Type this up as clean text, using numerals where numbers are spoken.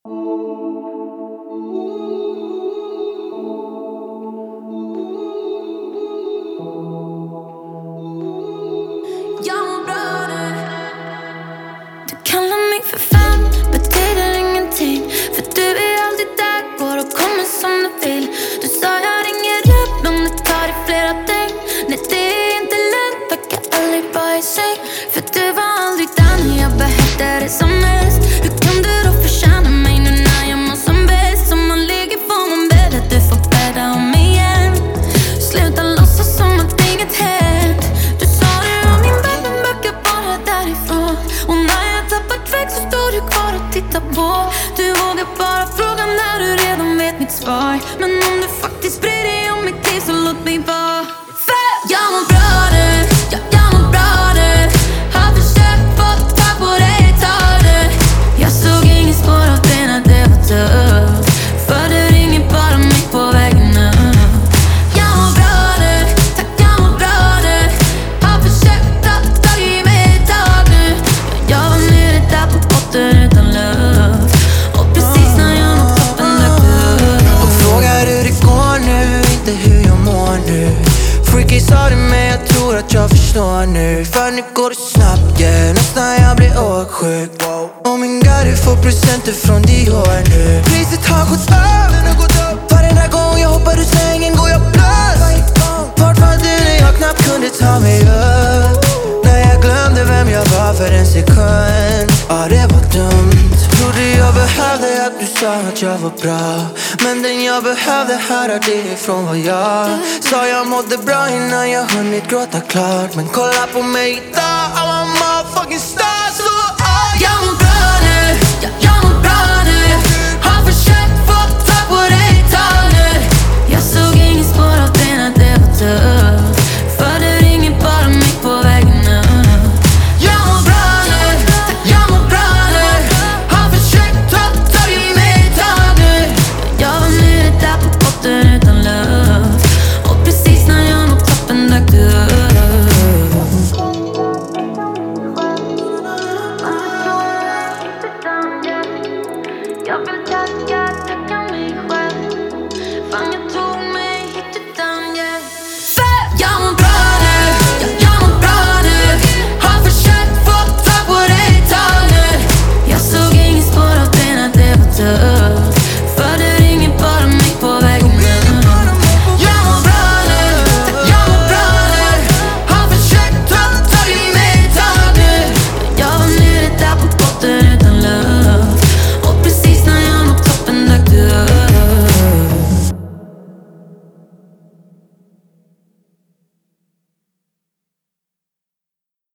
Du kallar mig för fan, betyder ingenting. För du är alltid där, går och kommer som du vill. Du sa jag ringer upp, men det tar i flera dygn. Nej, det är inte lätt, verkar aldrig vara i säng. För du var aldrig där när jag behövde det som mest. Hur kan du då förtjäna mig nu när jag mår som bäst? Om man ligger får man bädda, du får bädda om igen. Sluta låtsas som att inget hänt. Du sa det om min vän, men backar bara därifrån. Och när jag tappat väg så står du kvar och tittar på. Du vågar bara fråga när du redan vet mitt svar. Men om du faktiskt bryr dig om mitt liv så låt mig vara. För jag mår bra nu, jag mår bra nu. Har försökt få tag på dig ett tag nu. Jag såg ingen spår av det när det var tufft. För du ringer bara mig på vägen upp. Jag mår bra nu, tack jag mår bra nu. Har försökt ta tag i mig ett tag nu. Jag var nere där på botten utan luft. Och precis när jag nått toppen dök du upp. Och frågar hur det går nu, inte hur jag mår nu. Freaky sa det men jag tror att jag förstår nu. För nu går det snabbt, yeah, nästan jag blir åksjuk. Oh min god, du får presenter från Dior nu. Priset har gått upp. Varenda gång jag hoppar ur sängen går jag plus. Vart var du när jag knappt kunde ta mig upp? När jag glömde vem jag var för en sekund. Ja, det var dumt. Trodde jag behövde att du sa att jag var bra. Men den jag behövde höra det ifrån var jag. Sa jag mådde bra innan jag hunnit gråta klart. Men kolla på mig idag, I'm a motherfucking star. Så jag mår bra nu, jag mår bra nu. Har försökt få tag på dig ett tag nu. Jag såg ingen spår av det när det var tufft. För du ringer bara mig på vägen upp. Jag mår bra nu, jag mår bra nu. Har försökt ta tag i mig ett tag nu. Jag var nere där på botten utan luft. Och precis när jag nått toppen dök du upp. Jag vill tacka